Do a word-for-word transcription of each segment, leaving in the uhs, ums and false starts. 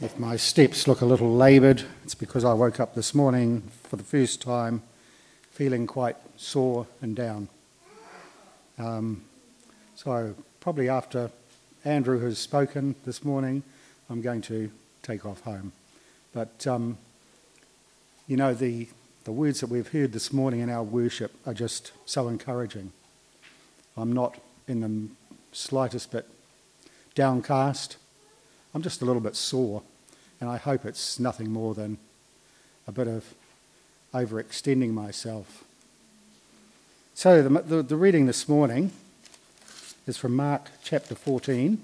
If my steps look a little laboured, it's because I woke up this morning for the first time feeling quite sore and down. Um, so probably after Andrew has spoken this morning, I'm going to take off home. But, um, you know, the, the words that we've heard this morning in our worship are just so encouraging. I'm not in the slightest bit downcast. I'm just a little bit sore. And I hope it's nothing more than a bit of overextending myself. So the, the, the reading this morning is from Mark chapter fourteen.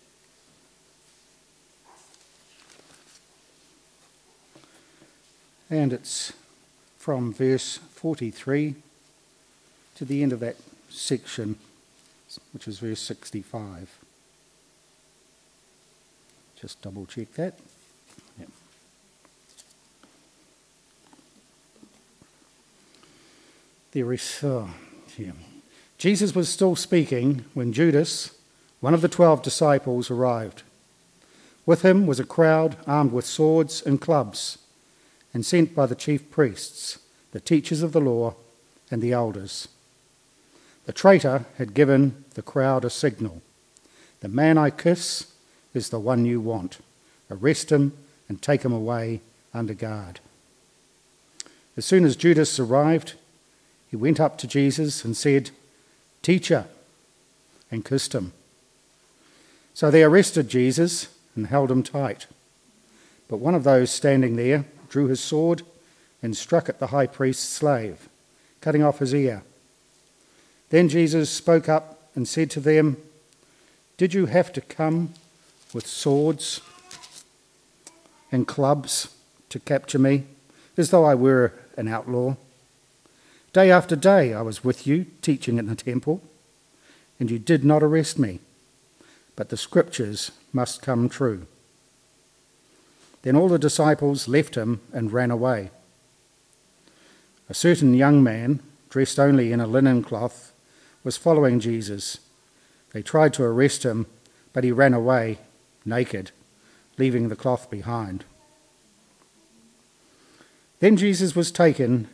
And it's from verse forty-three to the end of that section, which is verse sixty-five. Just double check that. Yep. There is, oh, yeah. Jesus was still speaking when Judas, one of the twelve disciples, arrived. With him was a crowd armed with swords and clubs, and sent by the chief priests, the teachers of the law, and the elders. The traitor had given the crowd a signal. The man I kiss is the one you want. Arrest him and take him away under guard. As soon as Judas arrived, he went up to Jesus and said, "Teacher," and kissed him. So they arrested Jesus and held him tight. But one of those standing there drew his sword and struck at the high priest's slave, cutting off his ear. Then Jesus spoke up and said to them, "Did you have to come with swords and clubs to capture me, as though I were an outlaw? Day after day I was with you, teaching in the temple, and you did not arrest me. But the scriptures must come true." Then all the disciples left him and ran away. A certain young man, dressed only in a linen cloth, was following Jesus. They tried to arrest him, but he ran away naked, leaving the cloth behind. Then Jesus was taken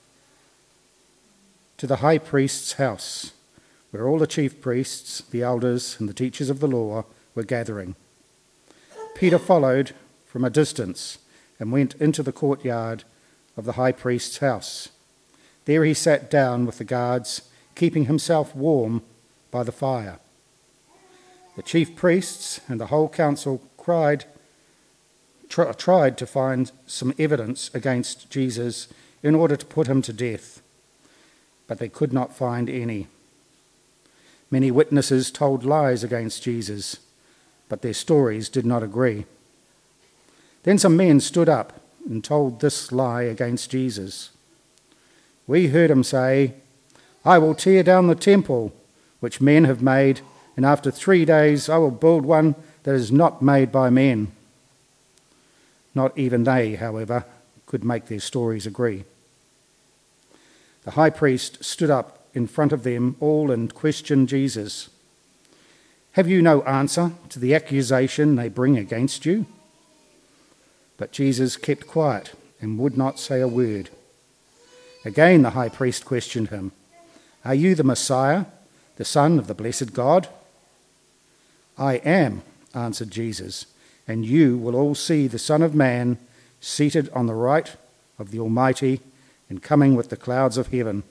to the high priest's house, where all the chief priests, the elders, and the teachers of the law were gathering. Peter followed from a distance and went into the courtyard of the high priest's house. There he sat down with the guards, keeping himself warm by the fire. The chief priests and the whole council cried, tr- tried to find some evidence against Jesus in order to put him to death, but they could not find any. Many witnesses told lies against Jesus, but their stories did not agree. Then some men stood up and told this lie against Jesus. "We heard him say, 'I will tear down the temple which men have made, and after three days I will build one that is not made by men.'" Not even they, however, could make their stories agree. The high priest stood up in front of them all and questioned Jesus. "Have you no answer to the accusation they bring against you?" But Jesus kept quiet and would not say a word. Again the high priest questioned him, "Are you the Messiah, the Son of the blessed God?" "I am," answered Jesus, "and you will all see the Son of Man seated on the right of the Almighty and coming with the clouds of heaven."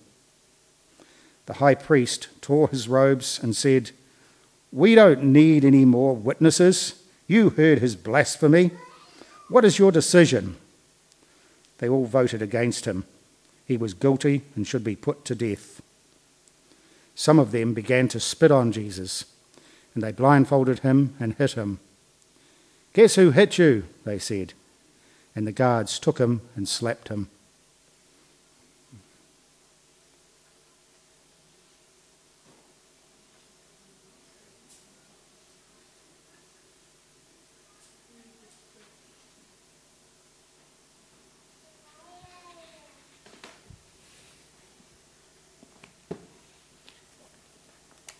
The high priest tore his robes and said, "We don't need any more witnesses. You heard his blasphemy. What is your decision?" They all voted against him. He was guilty and should be put to death. Some of them began to spit on Jesus, and they blindfolded him and hit him. "Guess who hit you?" they said, and the guards took him and slapped him.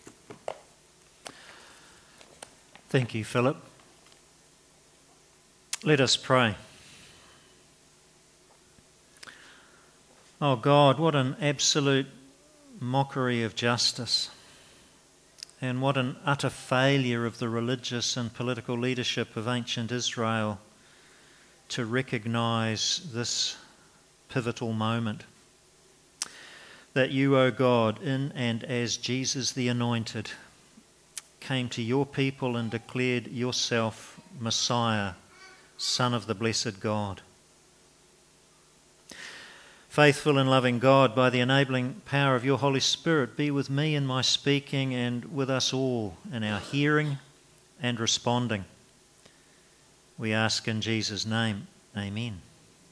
Thank you, Philip. Let us pray. Oh God, what an absolute mockery of justice, and what an utter failure of the religious and political leadership of ancient Israel to recognise this pivotal moment. That you, O God, in and as Jesus the Anointed, came to your people and declared yourself Messiah, Son of the blessed God. Faithful and loving God, by the enabling power of your Holy Spirit, be with me in my speaking and with us all in our hearing and responding. We ask in Jesus' name, amen.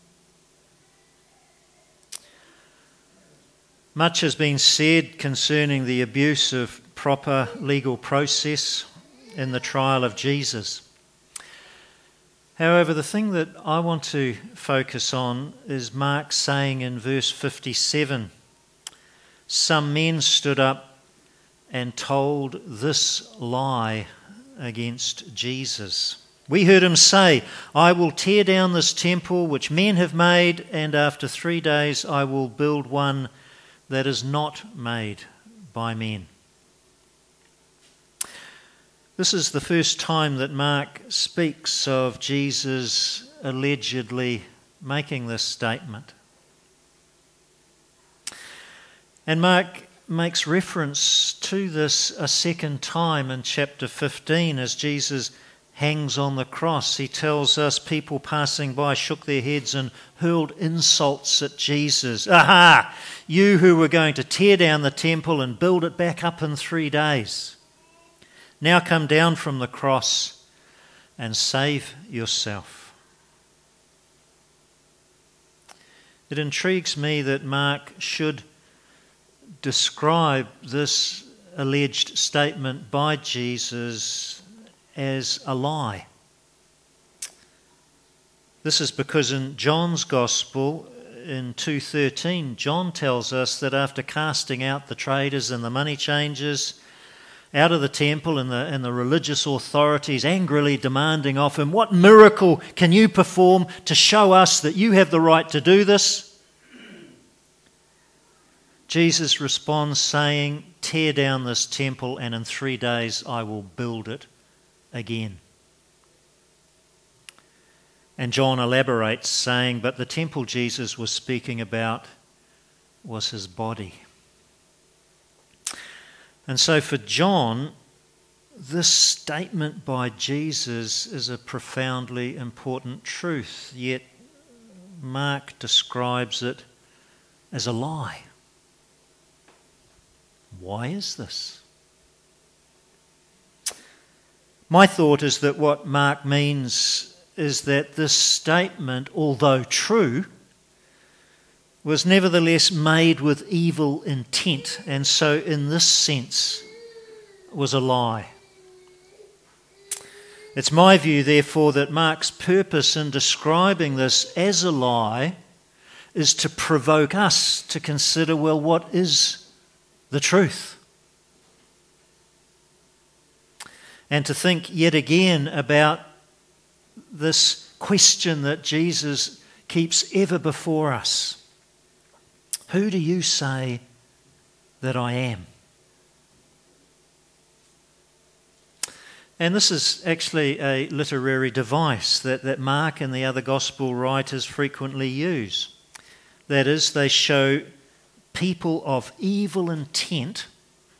Much has been said concerning the abuse of proper legal process in the trial of Jesus. However, the thing that I want to focus on is Mark saying in verse fifty-seven, some men stood up and told this lie against Jesus. We heard him say, I will tear down this temple which men have made, and after three days I will build one that is not made by men. This is the first time that Mark speaks of Jesus allegedly making this statement. And Mark makes reference to this a second time in chapter fifteen as Jesus hangs on the cross. He tells us people passing by shook their heads and hurled insults at Jesus. Aha! You who were going to tear down the temple and build it back up in three days. Now come down from the cross and save yourself. It intrigues me that Mark should describe this alleged statement by Jesus as a lie. This is because in John's Gospel, in two thirteen, John tells us that after casting out the traders and the money changers out of the temple and the, and the religious authorities angrily demanding of him, what miracle can you perform to show us that you have the right to do this? Jesus responds saying, tear down this temple and in three days I will build it again. And John elaborates saying, but the temple Jesus was speaking about was his body. And so for John, this statement by Jesus is a profoundly important truth, yet Mark describes it as a lie. Why is this? My thought is that what Mark means is that this statement, although true, was nevertheless made with evil intent, and so in this sense was a lie. It's my view, therefore, that Mark's purpose in describing this as a lie is to provoke us to consider, well, what is the truth? And to think yet again about this question that Jesus keeps ever before us. Who do you say that I am? And this is actually a literary device that, that Mark and the other gospel writers frequently use. That is, they show people of evil intent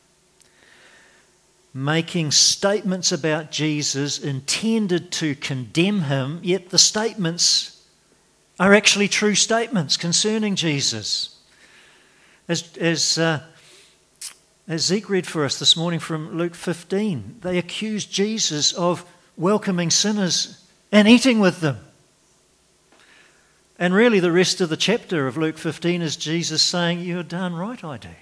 making statements about Jesus intended to condemn him, yet the statements are actually true statements concerning Jesus. As, as, uh, as Zeke read for us this morning from Luke fifteen, they accused Jesus of welcoming sinners and eating with them. And really the rest of the chapter of Luke fifteen is Jesus saying, you're darn right I do.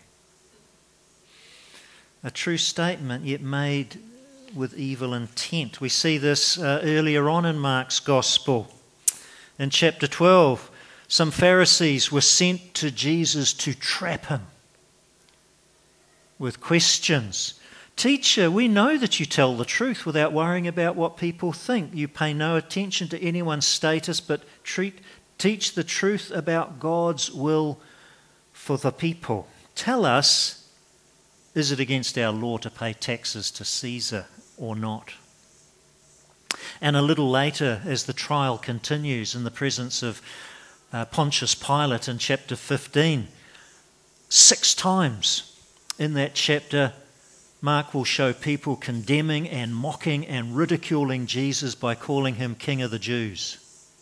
A true statement, yet made with evil intent. We see this uh, earlier on in Mark's Gospel. In chapter twelve, some Pharisees were sent to Jesus to trap him with questions, "Teacher, we know that you tell the truth without worrying about what people think. You pay no attention to anyone's status, but treat, teach the truth about God's will for the people. Tell us, is it against our law to pay taxes to Caesar or not?" And a little later, as the trial continues in the presence of uh, Pontius Pilate in chapter fifteen, six times in that chapter, Mark will show people condemning and mocking and ridiculing Jesus by calling him King of the Jews.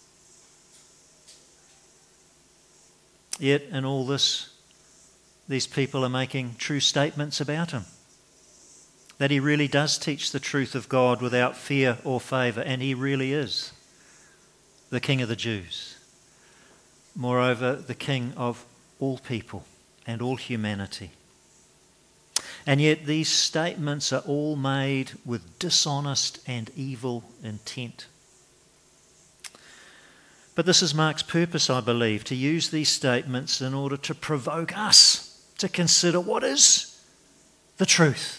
Yet in all this, these people are making true statements about him. That he really does teach the truth of God without fear or favour, and he really is the King of the Jews. Moreover, the King of all people and all humanity. And yet these statements are all made with dishonest and evil intent. But this is Mark's purpose, I believe, to use these statements in order to provoke us to consider what is the truth.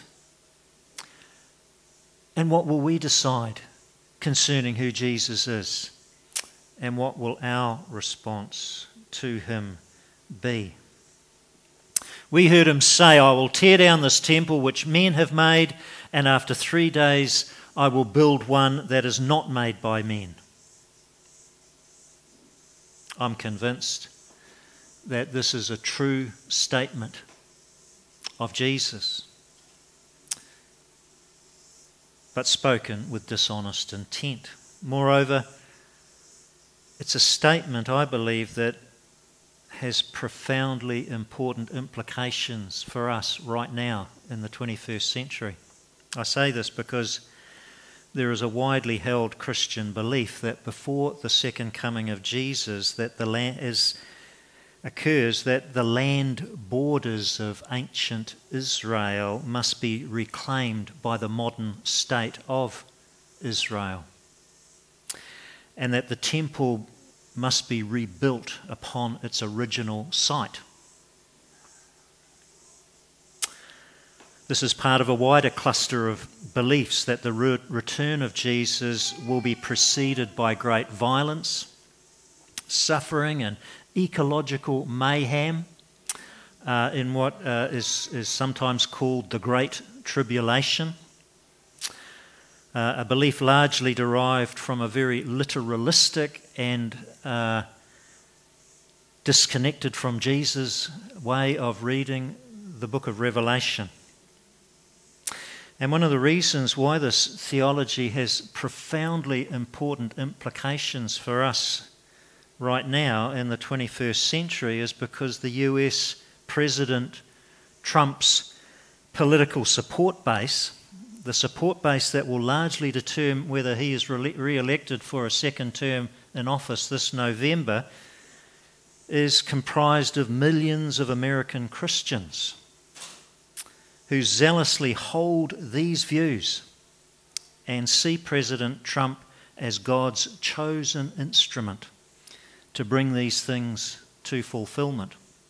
And what will we decide concerning who Jesus is? And what will our response to him be? We heard him say, "I will tear down this temple which men have made, and after three days I will build one that is not made by men." I'm convinced that this is a true statement of Jesus, but spoken with dishonest intent. Moreover, it's a statement, I believe, that has profoundly important implications for us right now in the twenty-first century. I say this because there is a widely held Christian belief that before the second coming of Jesus, that the land is occurs that the land borders of ancient Israel must be reclaimed by the modern state of Israel, and that the temple must be rebuilt upon its original site. This is part of a wider cluster of beliefs that the re- return of Jesus will be preceded by great violence, suffering and ecological mayhem uh, in what uh, is, is sometimes called the Great Tribulation. Uh, a belief largely derived from a very literalistic and uh, disconnected from Jesus way of reading the book of Revelation. And one of the reasons why this theology has profoundly important implications for us right now in the twenty-first century is because the U S President Trump's political support base, the support base that will largely determine whether he is re- re-elected for a second term in office this November, is comprised of millions of American Christians who zealously hold these views and see President Trump as God's chosen instrument to bring these things to fulfillment.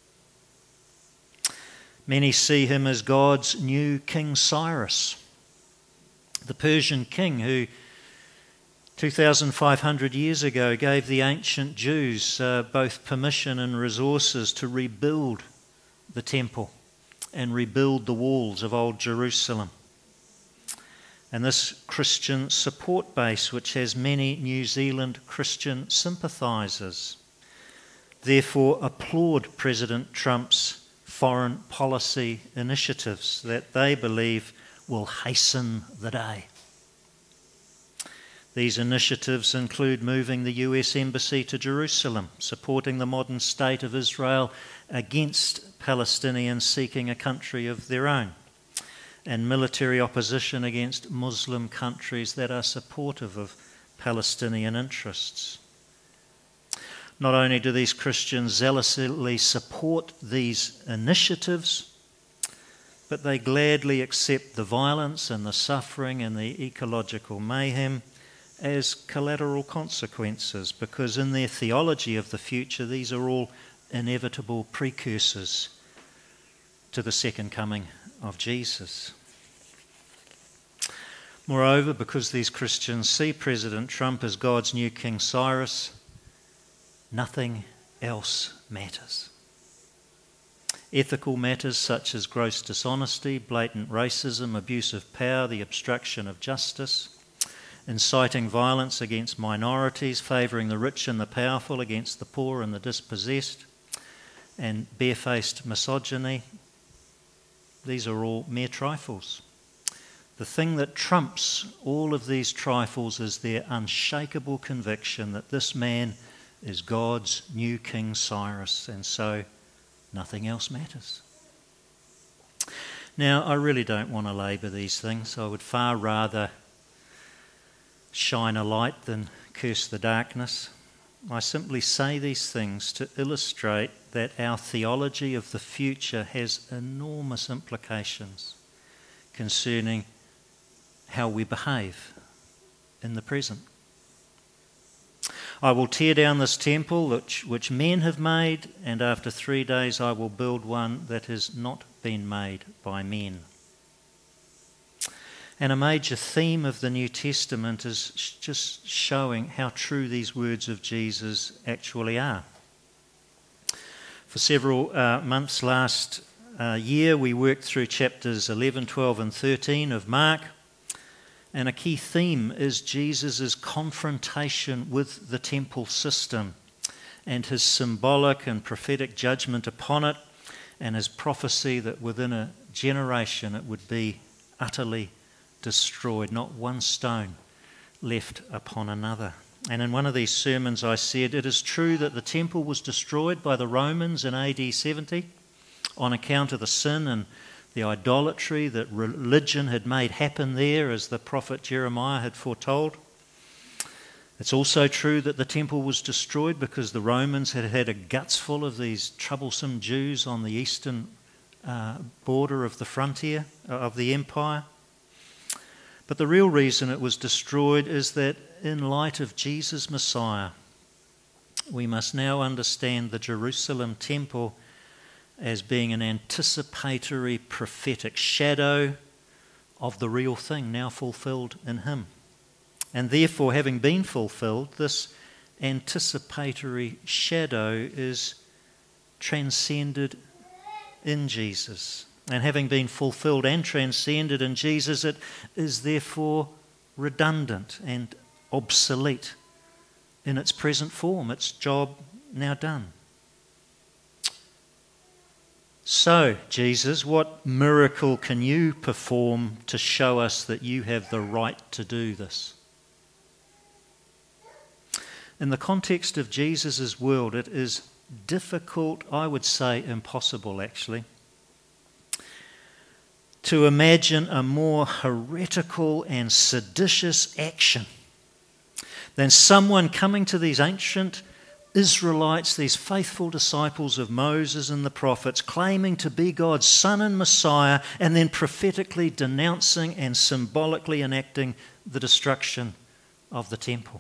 Many see him as God's new King Cyrus, the Persian king who two thousand five hundred years ago gave the ancient Jews uh, both permission and resources to rebuild the temple and rebuild the walls of old Jerusalem. And this Christian support base, which has many New Zealand Christian sympathisers, therefore applaud President Trump's foreign policy initiatives that they believe will hasten the day. These initiatives include moving the U S Embassy to Jerusalem, supporting the modern state of Israel against Palestinians seeking a country of their own, and military opposition against Muslim countries that are supportive of Palestinian interests. Not only do these Christians zealously support these initiatives, but they gladly accept the violence and the suffering and the ecological mayhem as collateral consequences, because in their theology of the future, these are all inevitable precursors to the second coming of Jesus. Moreover, because these Christians see President Trump as God's new King Cyrus, nothing else matters. Ethical matters such as gross dishonesty, blatant racism, abuse of power, the obstruction of justice, inciting violence against minorities, favouring the rich and the powerful against the poor and the dispossessed, and barefaced misogyny, these are all mere trifles. The thing that trumps all of these trifles is their unshakable conviction that this man is God's new King Cyrus, and so nothing else matters. Now, I really don't want to labour these things. I would far rather shine a light than curse the darkness. I simply say these things to illustrate that our theology of the future has enormous implications concerning how we behave in the present. I will tear down this temple which, which men have made, and after three days I will build one that has not been made by men. And a major theme of the New Testament is just showing how true these words of Jesus actually are. For several uh, months last uh, year, we worked through chapters eleven, twelve and thirteen of Mark, and a key theme is Jesus' confrontation with the temple system and his symbolic and prophetic judgment upon it, and his prophecy that within a generation it would be utterly destroyed, not one stone left upon another. And in one of these sermons I said, it is true that the temple was destroyed by the Romans in A D seventy on account of the sin and the idolatry that religion had made happen there, as the prophet Jeremiah had foretold. It's also true that the temple was destroyed because the Romans had had a guts full of these troublesome Jews on the eastern uh, border of the frontier of the empire. But the real reason it was destroyed is that in light of Jesus Messiah, we must now understand the Jerusalem temple as being an anticipatory prophetic shadow of the real thing now fulfilled in him. And therefore, having been fulfilled, this anticipatory shadow is transcended in Jesus. And having been fulfilled and transcended in Jesus, it is therefore redundant and obsolete in its present form, its job now done. So, Jesus, what miracle can you perform to show us that you have the right to do this? In the context of Jesus' world, it is difficult, I would say impossible actually, to imagine a more heretical and seditious action than someone coming to these ancient Israelites, these faithful disciples of Moses and the prophets, claiming to be God's Son and Messiah, and then prophetically denouncing and symbolically enacting the destruction of the temple.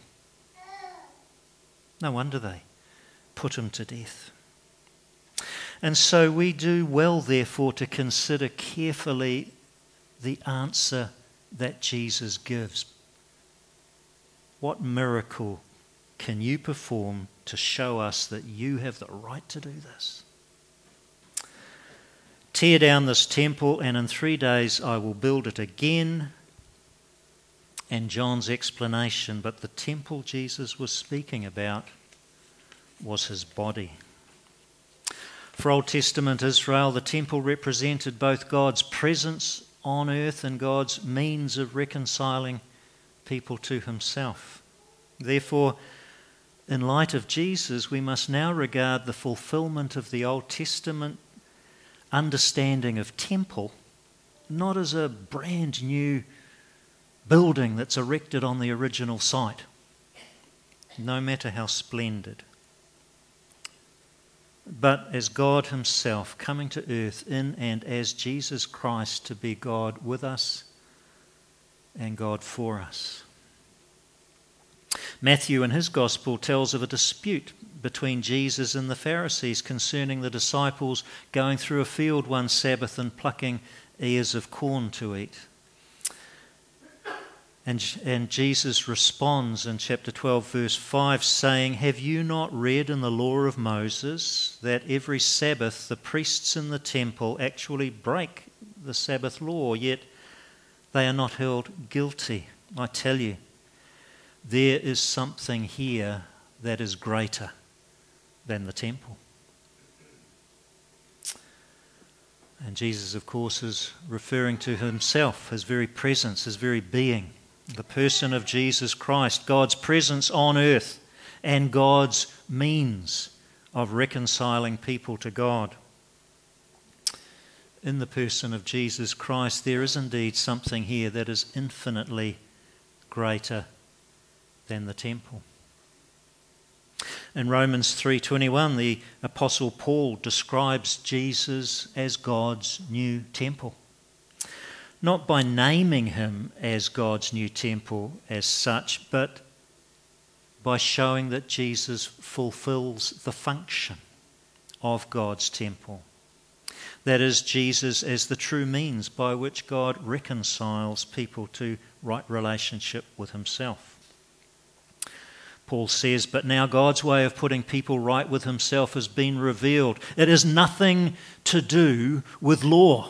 No wonder they put him to death. And so we do well, therefore, to consider carefully the answer that Jesus gives. What miracle can you perform to show us that you have the right to do this? Tear down this temple, and in three days I will build it again. And John's explanation, but the temple Jesus was speaking about was his body. For Old Testament Israel, the temple represented both God's presence on earth and God's means of reconciling people to himself. Therefore, in light of Jesus, we must now regard the fulfillment of the Old Testament understanding of temple not as a brand new building that's erected on the original site, no matter how splendid, but as God himself coming to earth in and as Jesus Christ to be God with us and God for us. Matthew in his Gospel tells of a dispute between Jesus and the Pharisees concerning the disciples going through a field one Sabbath and plucking ears of corn to eat. And, and Jesus responds in chapter twelve, verse five, saying, "Have you not read in the law of Moses that every Sabbath the priests in the temple actually break the Sabbath law, yet they are not held guilty? I tell you, there is something here that is greater than the temple." And Jesus, of course, is referring to himself, his very presence, his very being. The person of Jesus Christ, God's presence on earth and God's means of reconciling people to God. In the person of Jesus Christ, there is indeed something here that is infinitely greater than the temple. In Romans three twenty-one, the Apostle Paul describes Jesus as God's new temple. Not by naming him as God's new temple as such, but by showing that Jesus fulfills the function of God's temple. That is, Jesus as the true means by which God reconciles people to right relationship with himself. Paul says, "But now God's way of putting people right with himself has been revealed. It has nothing to do with law."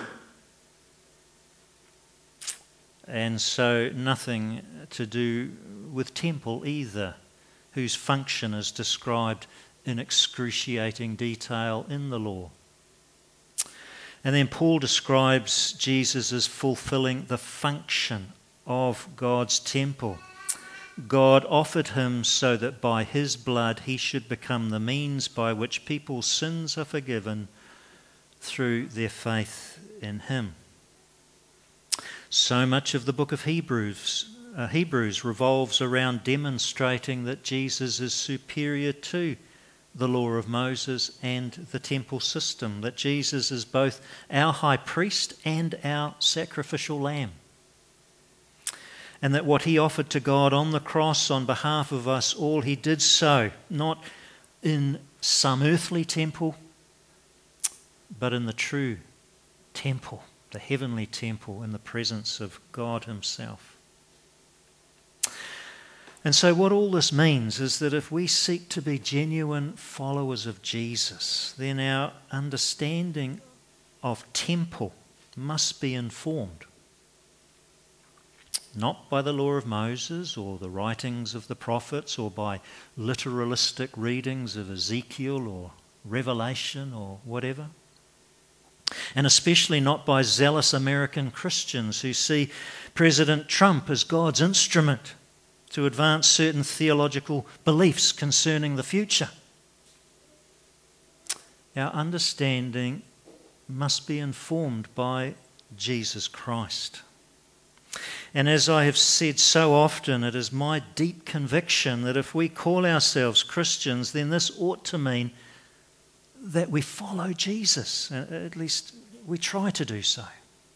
And so nothing to do with temple either, whose function is described in excruciating detail in the law. And then Paul describes Jesus as fulfilling the function of God's temple. God offered him so that by his blood he should become the means by which people's sins are forgiven through their faith in him. So much of the book of Hebrews, uh, Hebrews revolves around demonstrating that Jesus is superior to the law of Moses and the temple system, that Jesus is both our high priest and our sacrificial lamb, and that what he offered to God on the cross on behalf of us all, he did so not in some earthly temple, but in the true temple, the heavenly temple, in the presence of God himself. And so what all this means is that if we seek to be genuine followers of Jesus, then our understanding of temple must be informed not by the law of Moses or the writings of the prophets or by literalistic readings of Ezekiel or Revelation or whatever, and especially not by zealous American Christians who see President Trump as God's instrument to advance certain theological beliefs concerning the future. Our understanding must be informed by Jesus Christ. And as I have said so often, it is my deep conviction that if we call ourselves Christians, then this ought to mean that we follow Jesus. At least we try to do so.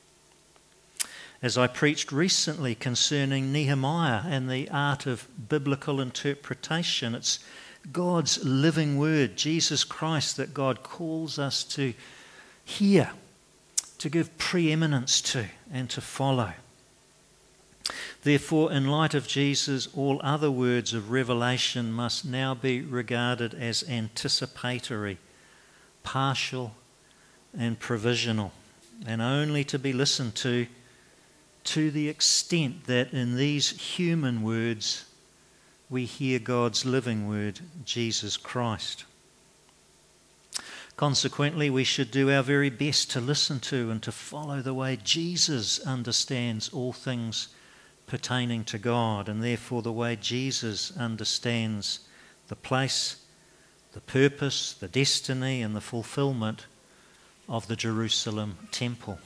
As I preached recently concerning Nehemiah and the art of biblical interpretation, it's God's living word, Jesus Christ, that God calls us to hear, to give preeminence to, and to follow. Therefore, in light of Jesus, all other words of revelation must now be regarded as anticipatory, partial, and provisional, and only to be listened to to the extent that in these human words we hear God's living word, Jesus Christ. Consequently, we should do our very best to listen to and to follow the way Jesus understands all things pertaining to God, and therefore the way Jesus understands the place, the purpose, the destiny, and the fulfillment of the Jerusalem temple.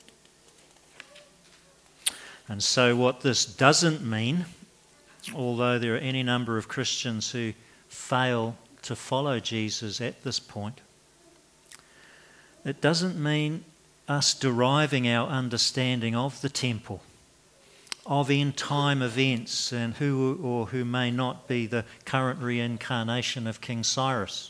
And so what this doesn't mean, although there are any number of Christians who fail to follow Jesus at this point, it doesn't mean us deriving our understanding of the temple, of end-time events, and who or who may not be the current reincarnation of King Cyrus.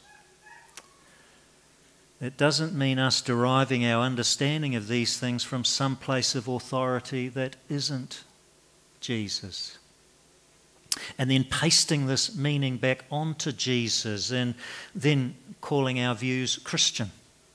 It doesn't mean us deriving our understanding of these things from some place of authority that isn't Jesus. And then pasting this meaning back onto Jesus and then calling our views Christian.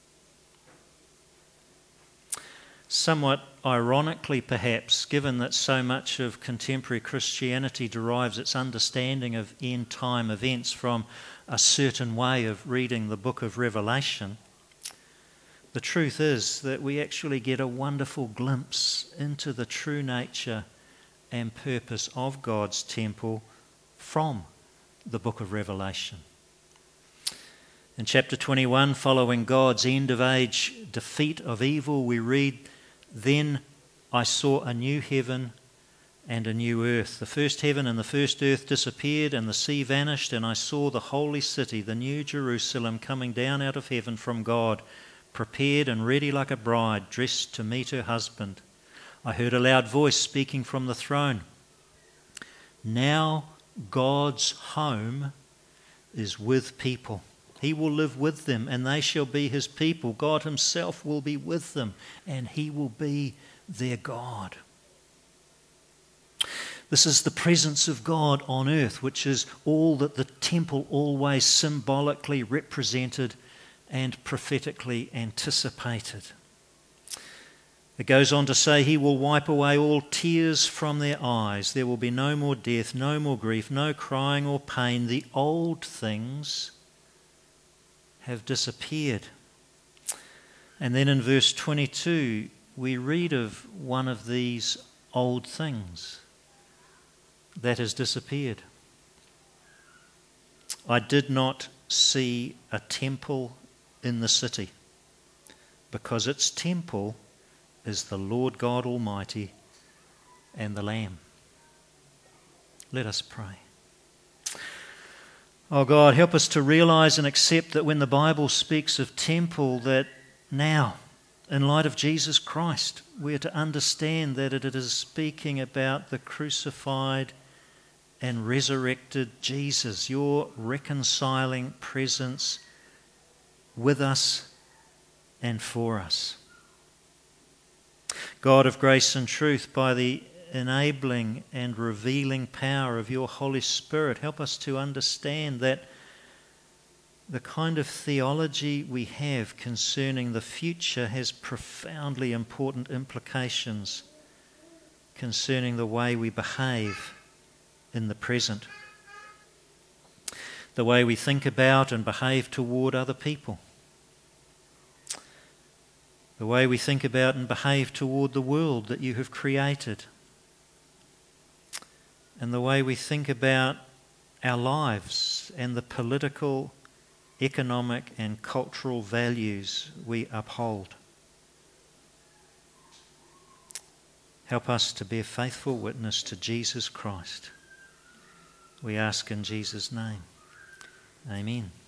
Somewhat ironically, perhaps, given that so much of contemporary Christianity derives its understanding of end-time events from a certain way of reading the book of Revelation, the truth is that we actually get a wonderful glimpse into the true nature and purpose of God's temple from the book of Revelation. In chapter twenty-one, following God's end-of-age defeat of evil, we read, "Then I saw a new heaven and a new earth. The first heaven and the first earth disappeared, and the sea vanished, and I saw the holy city, the new Jerusalem, coming down out of heaven from God, prepared and ready like a bride, dressed to meet her husband. I heard a loud voice speaking from the throne. Now God's home is with people. He will live with them, and they shall be his people. God himself will be with them, and he will be their God." This is the presence of God on earth, which is all that the temple always symbolically represented and prophetically anticipated. It goes on to say, "He will wipe away all tears from their eyes. There will be no more death, no more grief, no crying or pain. The old things have disappeared." And then in verse twenty-two, we read of one of these old things that has disappeared. "I did not see a temple in the city, because its temple is the Lord God Almighty and the Lamb." Let us pray. Oh God, help us to realise and accept that when the Bible speaks of temple, that now, in light of Jesus Christ, we are to understand that it is speaking about the crucified and resurrected Jesus, your reconciling presence with us and for us. God of grace and truth, by the enabling and revealing power of your Holy Spirit, help us to understand that the kind of theology we have concerning the future has profoundly important implications concerning the way we behave in the present, the way we think about and behave toward other people, the way we think about and behave toward the world that you have created, and the way we think about our lives and the political, economic and cultural values we uphold. Help us to bear faithful witness to Jesus Christ. We ask in Jesus' name. Amen.